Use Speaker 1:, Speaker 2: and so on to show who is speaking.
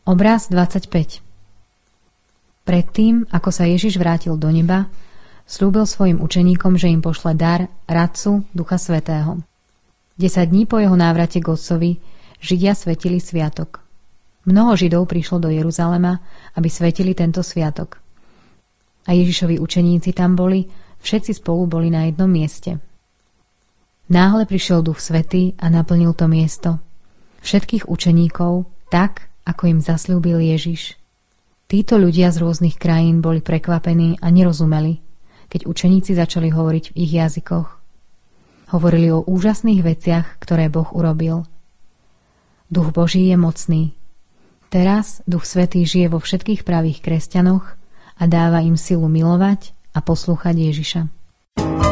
Speaker 1: Obraz 25. Predtým, ako sa Ježiš vrátil do neba, sľúbil svojim učeníkom, že im pošle dar, radcu, Ducha Svätého. 10 dní po jeho návrate k Otcovi Židia svätili sviatok. Mnoho Židov prišlo do Jeruzalema, aby svätili tento sviatok. A Ježišovi učeníci tam boli, všetci spolu boli na jednom mieste. Náhle prišiel Duch Svätý a naplnil to miesto. Všetkých učeníkov, tak, ako im zasľúbil Ježiš. Títo ľudia z rôznych krajín boli prekvapení a nerozumeli, keď učeníci začali hovoriť v ich jazykoch. Hovorili o úžasných veciach, ktoré Boh urobil. Duch Boží je mocný. Teraz Duch Svätý žije vo všetkých pravých kresťanoch a dáva im silu milovať a poslúchať Ježiša.